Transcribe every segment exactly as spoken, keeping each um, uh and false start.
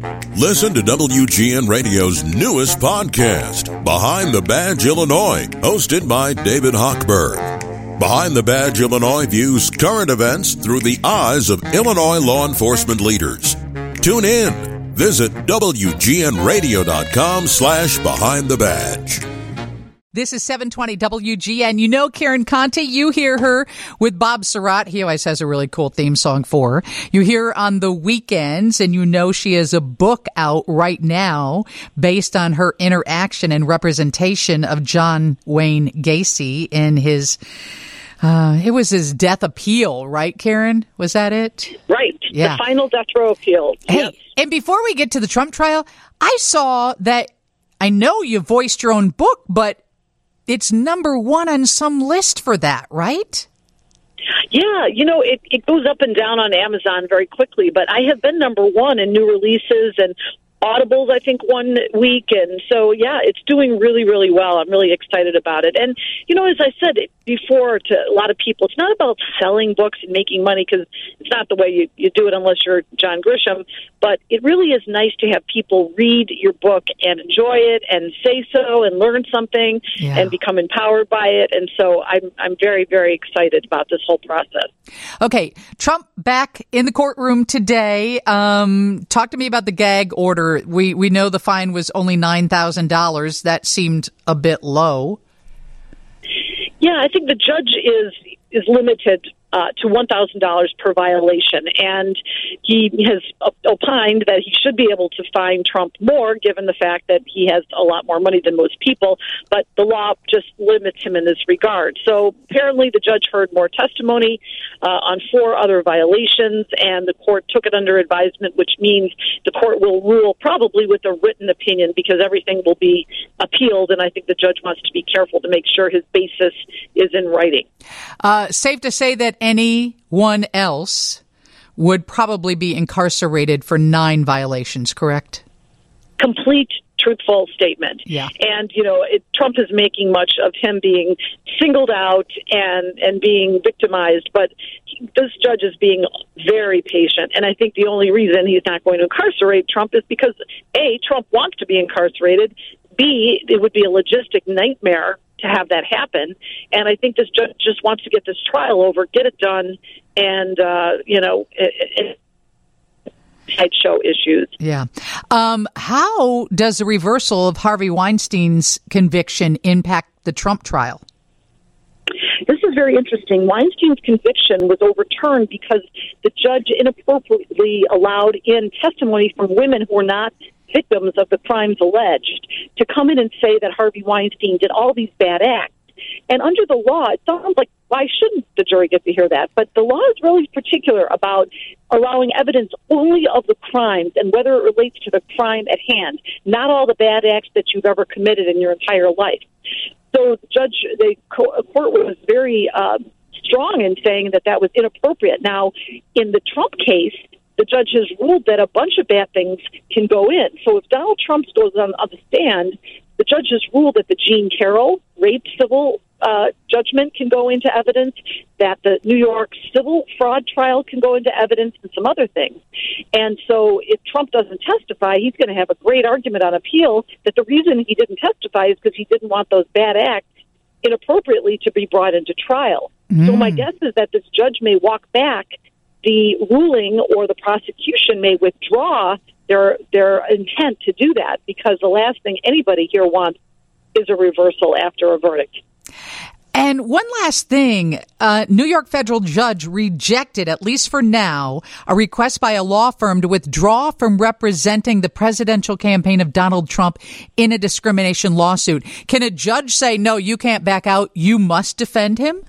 Listen to W G N Radio's newest podcast, Behind the Badge Illinois, hosted by David Hochberg. Behind the Badge Illinois views current events through the eyes of Illinois law enforcement leaders. Tune in. Visit W G N radio dot com slash behind the badge. This is seven twenty W G N. You know Karen Conte. You hear her with Bob Surratt. He always has a really cool theme song for her. You hear her on the weekends, and you know she has a book out right now based on her interaction and representation of John Wayne Gacy in his, uh, it was his death appeal, right, Karen? Was that it? Right. Yeah. The final death row appeal. Hey, yes. And before we get to the Trump trial, I saw that, I know you voiced your own book, but it's number one on some list for that, right? Yeah, you know, it, it goes up and down on Amazon very quickly, but I have been number one in new releases and Audibles, I think, one week. And so, yeah, it's doing really, really well. I'm really excited about it. And, you know, as I said before to a lot of people, it's not about selling books and making money, because it's not the way you, you do it unless you're John Grisham. But it really is nice to have people read your book and enjoy it and say so and learn something yeah. and become empowered by it. And so I'm I'm very, very excited about this whole process. Okay, Trump back in the courtroom today. Um, talk to me about the gag order. We we know the fine was only nine thousand dollars. That seemed a bit low. Yeah, I think the judge is is limited uh, to one thousand dollars per violation, and he has opined that he should be able to fine Trump more, given the fact that he has a lot more money than most people, but the law just limits him in this regard. So apparently the judge heard more testimony uh, on four other violations, and the court took it under advisement, which means the court will rule probably with a written opinion, because everything will be appealed, and I think the judge wants to be careful to make sure his basis is in writing. Uh, safe to say that anyone else would probably be incarcerated for nine violations, correct? Complete truthful statement. Yeah. And, you know, it, Trump is making much of him being singled out and, and being victimized, but he, this judge is being very patient. And I think the only reason he's not going to incarcerate Trump is because, A, Trump wants to be incarcerated, B, it would be a logistic nightmare to have that happen. And I think this judge just wants to get this trial over, get it done, and, uh, you know, it, it, sideshow issues. Yeah. Um, how does the reversal of Harvey Weinstein's conviction impact the Trump trial? This is very interesting. Weinstein's conviction was overturned because the judge inappropriately allowed in testimony from women who were not victims of the crimes alleged to come in and say that Harvey Weinstein did all these bad acts. And under the law, it sounds like, why shouldn't the jury get to hear that? But the law is really particular about allowing evidence only of the crimes and whether it relates to the crime at hand, not all the bad acts that you've ever committed in your entire life. So the judge, the court was very uh, strong in saying that that was inappropriate. Now, in the Trump case, the judge has ruled that a bunch of bad things can go in. So if Donald Trump goes on, on the stand, the judge has ruled that the Jean Carroll rape civil uh, judgment can go into evidence, that the New York civil fraud trial can go into evidence, and some other things. And so if Trump doesn't testify, he's going to have a great argument on appeal that the reason he didn't testify is because he didn't want those bad acts inappropriately to be brought into trial. Mm. So my guess is that this judge may walk back the ruling, or the prosecution may withdraw their their intent to do that, because the last thing anybody here wants is a reversal after a verdict. And one last thing, a New York federal judge rejected, at least for now, a request by a law firm to withdraw from representing the presidential campaign of Donald Trump in a discrimination lawsuit. Can a judge say, no, you can't back out, you must defend him?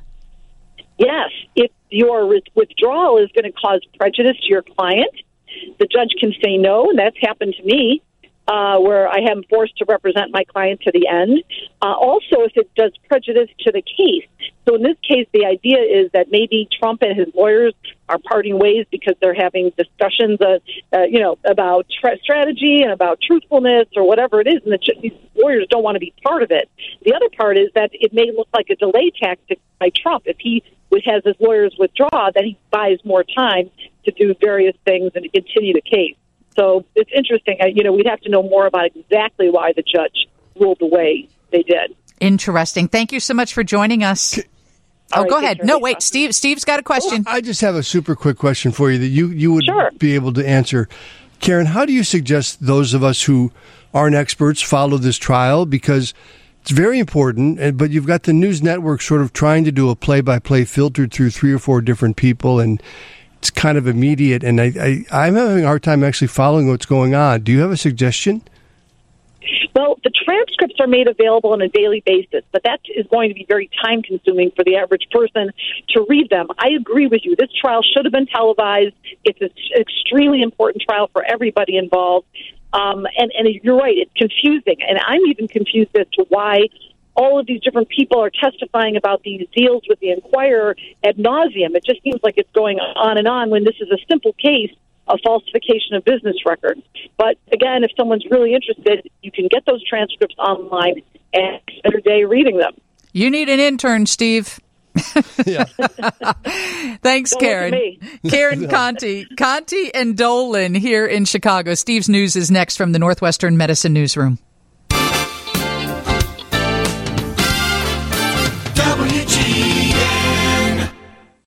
Yes. If your withdrawal is going to cause prejudice to your client, the judge can say no, and that's happened to me, uh, where I am forced to represent my client to the end. Uh, also, if it does prejudice to the case. So in this case, the idea is that maybe Trump and his lawyers are parting ways because they're having discussions, uh, uh, you know, about tra- strategy and about truthfulness or whatever it is, and the, these lawyers don't want to be part of it. The other part is that it may look like a delay tactic by Trump. If he has his lawyers withdraw, then he buys more time to do various things and to continue the case. So it's interesting. You know, we'd have to know more about exactly why the judge ruled the way they did. Interesting. Thank you so much for joining us. All oh, right, go ahead. No, wait, talking. Steve. Steve's got a question. Well, I just have a super quick question for you that you, you would Sure. be able to answer. Karen, how do you suggest those of us who aren't experts follow this trial? Because it's very important, but you've got the news network sort of trying to do a play-by-play filtered through three or four different people, and it's kind of immediate, and I, I, I'm having a hard time actually following what's going on. Do you have a suggestion? Well, the transcripts are made available on a daily basis, but that is going to be very time-consuming for the average person to read them. I agree with you. This trial should have been televised. It's an extremely important trial for everybody involved. Um, and, and you're right, it's confusing. And I'm even confused as to why all of these different people are testifying about these deals with the Enquirer ad nauseum. It just seems like it's going on and on when this is a simple case of falsification of business records. But again, if someone's really interested, you can get those transcripts online and spend your day reading them. You need an intern, Steve. Yeah. Thanks, Don't Karen. look at me. Karen Conti. Conti and Dolan here in Chicago. Steve's News is next from the Northwestern Medicine Newsroom. W G